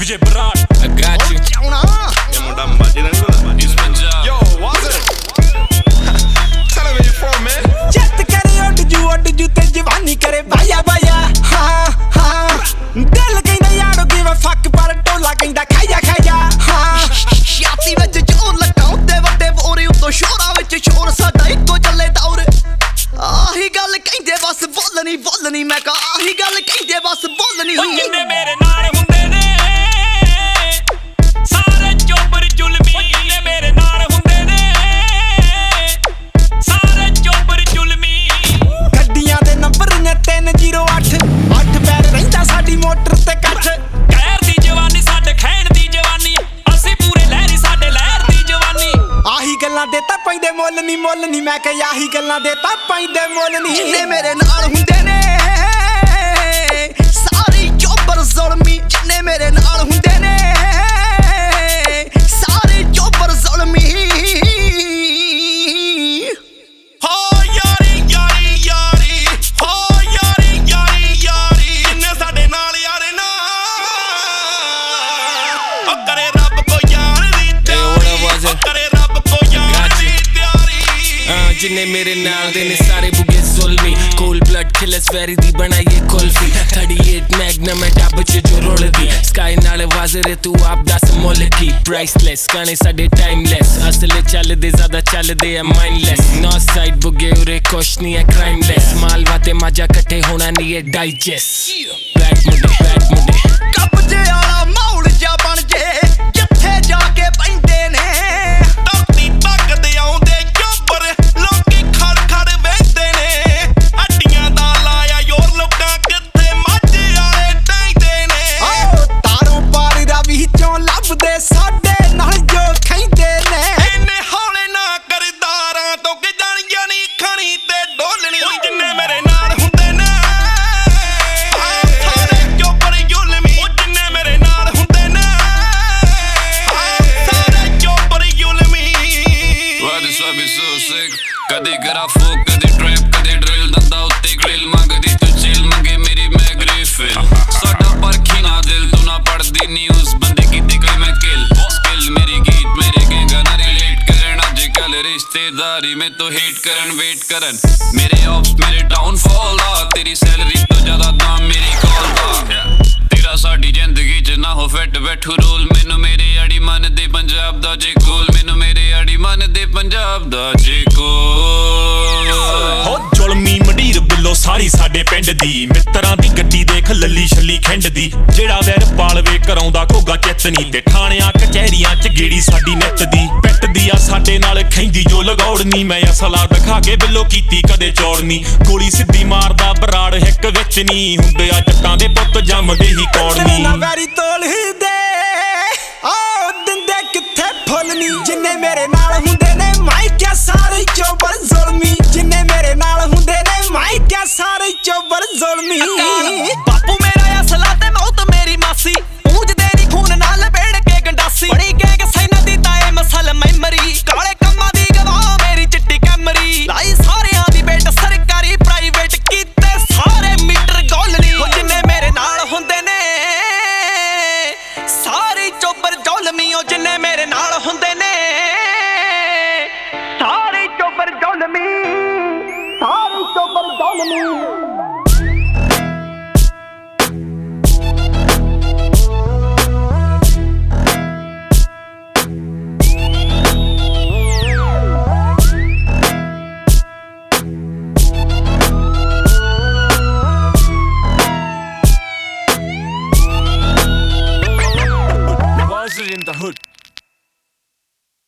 DJ Brat, I got you. ਇਹ ਮੁੰਡਾ ਮਾਝੇ ਦਾ ਨਹੀਂ ਪਤਾ It's Punjab. Yo, what's it? Tell him where you from, man. ਜੱਤ ਕਰੇ ਉੱਡ ਜੂ ਤੇ ਜਵਾਨੀ ਕਰੇ ਬਾਇਆ ਬਾਇਆ ਹਾਂ ਹਾਂ ਦਿਲ ਕਹਿੰਦਾ ਯਾਰੋ give a fuck ਪਰ ਟੋਲਾ ਕਹਿੰਦਾ ਖਾਇਆ ਖਾਇਆ ਹਾਂ ਛਾਤੀ ਵਿੱਚ ਜੋਰ ਲਗਾਉਂਦੇ ਵੱਡੇ ਬੋਰੇ ਉੱਤੋਂ ਸ਼ੋਰਾਂ ਵਿੱਚ ਸ਼ੋਰ ਸਾਡਾ ਇੱਕੋ ਚੱਲੇ ਦੌਰ ਆਹੀ ਗੱਲ ਕਹਿੰਦੇ ਬਸ ਬੋਲਣੀ ਮੈਂ ਕਹਾਂ ਆਹੀ ਗੱਲ ਕਹਿੰਦੇ ਬਸ ਬੋਲਣੀ ਜਿੰਨੇ ਮੇਰੇ ਨਾਲ ਹੁੰਦੇ ਨੇ ਸਾਰੇ ਚੋਬਰ ਜ਼ੁਲਮੀ ਜਿੰਨੇ ਮੇਰੇ ਨਾਲ ਹੁੰਦੇ ਨੇ ਸਾਰੇ ਚੋਬਰ ਜ਼ੁਲਮੀ ਗੱਡੀਆਂ ਦੇ ਨੰਬਰ ਨੇ 308 8 ਪੈਰ ਰਹਿੰਦਾ ਸਾਡੀ ਮੋਟਰ ਤੇ ਕੱਠ ਕਹਿਰ ਦੀ ਜਵਾਨੀ ਸਾਡੇ ਖੈਣ ਦੀ ਜਵਾਨੀ ਅਸੀਂ ਪੂਰੇ ਲਹਿਰੀ ਸਾਡੇ ਲਹਿਰ ਦੀ ਜਵਾਨੀ ਆਹੀ ਗੱਲਾਂ ਦੇ ਤਾਂ ਪੈਂਦੇ ਮੁੱਲ ਨਹੀਂ ਮੈਂ ਕਹਾਂ ਆਹੀ ਗੱਲਾਂ ਦੇ ਤਾਂ ਪੈਂਦੇ ਮੁੱਲ ਨਹੀਂ ਜਿੰਨੇ ਮੇਰੇ ਨਾਲ ਹੁੰਦੇ ਨੇ ਸਾਰੇ ਚੋਬਰ ਜ਼ੁਲਮੀ ਜਿੰਨੇ ਮੇਰੇ ਨਾਲ ਹੁੰਦੇ ਨੇ ਸਾਰੇ ਚੋਬਰ ਜ਼ੁਲਮੀ ਹੋ ਯਾਰੀ ਯਾਰੀ ਯਾਰੀ ਹੋ ਯਾਰੀ ਯਾਰੀ ਯਾਰੀ ਜਿੰਨੇ ਸਾਡੇ ਨਾਲ ਯਾਰੇ ਨਾ ਉਹ ਕਰੇ ਰੱਬ ਕੋ ਯਾਰ ਦੀ ਤਿਆਰੀ ਉਹ ਕਰੇ ਰੱਬ ਕੋ ਯਾਰ ਦੀ ਤਿਆਰੀ ਜਿੰਨੇ ਮੇਰੇ ਨਾਲ ਦੇ ਨੇ ਸਾਰੇ ਬੁਗੇ ਜ਼ੁਲਮੀ ਕੋਲ ਬਲੱਡ ਕਿਲਰਸ ਵੈਰੀ ਦੀ ਬਣਾਈਏ ਕੁਲਫੀ 38 ਮੈਗਨਮ ਹੈ ਡੱਬ ਚ ਜੋ ਰੋਲਦੀ ਸਕਾਈ ਨਾਲ ਵਾਜ਼ਰੇ ਤੂੰ ਆਪ ਦੱਸ ਮੁੱਲ ਕੀ ਪ੍ਰਾਈਸਲੈਸ ਗਾਣੇ ਸਾਡੇ ਟਾਈਮਲੈਸ ਅਸਲੇ ਚੱਲਦੇ ਜ਼ਿਆਦਾ ਚੱਲਦੇ ਆ ਮਾਈਂਡਲੈਸ ਨੌਰਥ ਸਾਈਡ ਬੁਗੇ ਉਰੇ ਕੁਛ ਨਹੀਂ ਹੈ ਕ੍ਰਾਈਮਲੈਸ ਮਾਲਵਾ ਤੇ ਮਾਜਾ ਇਕੱਠੇ ਹੋਣਾ ਨਹੀਂ ਹੈ ਡਾਈਜੈਸਟ ਬੈਕ ਮੁੰਡੇ ਕਬਜੇ ਵਾਲਾ ਮਾਹੌਲ ਜਾ ਬਣ ਜੇ ਜਿੱਥੇ ਜਾ ਕੇ ਪੈਂਦੇ ਨੇ ਧਰਤੀ ਤੱਕਦੇ ਆਉਂਦੇ ਚੋਬਰ ਲੋਕੀ ਖੜ ਖੜ ਵੇਖਦੇ ਨੇ ਅੱਡੀਆਂ ਦਾ ਲਾਇਆ ਯੋਰ ਲੋਕਾਂ ਕਿੱਥੇ ਮਾਝੇ ਵਾਲੇ ਟੈਂਦੇ ਨੇ ਆਓ ਤਾਰੋਂ ਪਾਰ ਦਾ ਵਿੱਚੋਂ ਲੱਭਦੇ ਸਾਡੇ ਨਾਲ ਜੋ ਖੈਂਦੇ ਨੇ ਇੰਨੇ ਹੌਲੇ ਨਾ ਕਰਦਾਰਾਂ ਤੋਂ ਕਿ ਜਾਣੀਆਂ ਨਹੀਂ ਖਣੀ ਤੇ ਡੋਲਣੀ ਜਿੰਨੇ ਮੇਰੇ ਨਾਲ ਹੁੰਦੇ ਨੇ ਸਾਰੇ ਚੋਬਰ ਜ਼ੁਲਮੀ ਜਿੰਨੇ ਮੇਰੇ ਨਾਲ ਹੁੰਦੇ ਨੇ ਸਾਰੇ ਚੋਬਰ ਜ਼ੁਲਮੀ Why this vibe is so sick? ਕਦੇ ਕਰਾ ਫੋਕ ਕਦੇ ਟ੍ਰੈਪ ਕਦੇ ਡਰਿਲ ਦੰਦਾ ਉੱਤੇ ਗ੍ਰਿਲ ਮੰਗਦੀ ਤੂੰ ਚਿਲ ਮੰਗੇ ਮੇਰੀ ਮੈਂ ਗ੍ਰਿਫਿਲ ਸਾਡਾ ਪਰਖੀ ਨਾ ਦਿਲ ਤੂੰ ਨਾ ਪੜਦੀ ਨਿਊਜ਼ ਬੰਦੇ ਕੀਤੇ ਕੋਈ ਮੈਂ ਕਿਲ ਸਕਿਲ ਮੇਰੀ ਗੀਤ ਮੇਰੇ ਗੈਂਗਾ ਨਾ ਰਿਲੇਟ ਕਰਨ ਅੱਜ ਕੱਲ ਰਿਸ਼ਤੇਦਾਰੀ ਮੈਂ ਤੋਂ ਹੇਟ ਕਰਨ ਵੇਟ ਕਰਨ ਮੇਰੇ ਆਫਸ ਮੇਰੇ ਡਾਊਨਫਾਲ ਦਾ ਤੇਰੀ ਸੈਲਰੀ ਤੋਂ ਜ਼ਿਆਦਾ ਦਾਮ ਮੇਰੀ ਕਾਲ ਦਾ ਤੇਰਾ ਸਾਡੀ ਜ਼ਿੰਦਗੀ ਚ ਨਾ ਹੋ ਫਿੱਟ ਬੈਠੂ ਰੋਲ ਮੈਨੂੰ ਮੇਰੇ ਆੜੀ ਮਨ ਦੇ ਪੰਜਾਬ ਦਾ ਜੇ ਕੋਲ ਮੈਨੂੰ ਮੇਰੇ ਆੜੀ ਮਨ ਦੇ ਪੰਜਾਬ ਦਾ ਜੇ ਕੋਲ ਹੋ ਜ਼ੁਲਮੀ ਮੰਡੀਰ ਬਿੱਲੋ ਸਾਰੀ ਸਾਡੇ ਪਿੰਡ ਦੀ ਮਿੱਤਰਾਂ ਦੀ ਗੱਡੀ ਦੇਖ ਲੱਲੀ ਛੱਲੀ ਖਿੰਡ ਦੀ ਜਿਹੜਾ ਵੈਰ ਪਾਲਵੇ ਕਰਾਉਂਦਾ ਘੋਗਾ ਚਿੱਤ ਨਹੀਂ ਤੇ ਥਾਣਿਆਂ ਕਚਹਿਰੀਆਂ ਚ ਗੇੜੀ ਸਾਡੀ ਨਿੱਤ ਦੀ ਪਿੱਟਦੀ ਆ ਸਾਡੇ ਨਾਲ ਖੈਂਦੀ ਜੋ ਲਗੌੜਨੀ ਮੈਂ ਅਸਲਾ ਦਿਖਾ ਕੇ ਬਿੱਲੋ ਕੀਤੀ ਕਦੇ ਚੌੜਨੀ ਗੋਲੀ ਸਿੱਧੀ ਮਾਰਦਾ ਬਰਾੜ ਹਿੱਕ ਵਿੱਚ ਨਹੀਂ ਹੁੰਦੇ ਆ ਜੱਟਾਂ ਦੇ ਪੁੱਤ ਜੰਮਦੇ ਹੀ ਕੌੜਨੀ ਨਾ ਵੈਰੀ ਤੋਲ ਹੀ ਦੇ ਆਓ ਦਿੰਦੇ ਕਿੱਥੇ ਫੁੱਲ ਨੀ ਜਿੰਨੇ ਮੇਰੇ ਨਾਲ ਹੁੰਦੇ ਨੇ ਮਾਈ ਕਿਆ ਸਾਰੇ ਚੋਬਰ ਜ਼ੁਲਮੀ ਜਿੰਨੇ ਮੇਰੇ ਨਾਲ ਹੁੰਦੇ ਨੇ ਮਾਈ ਕਿਆ ਸਾਰੇ ਚੋਬਰ ਜ਼ੁਲਮੀ ਬਾਪੂ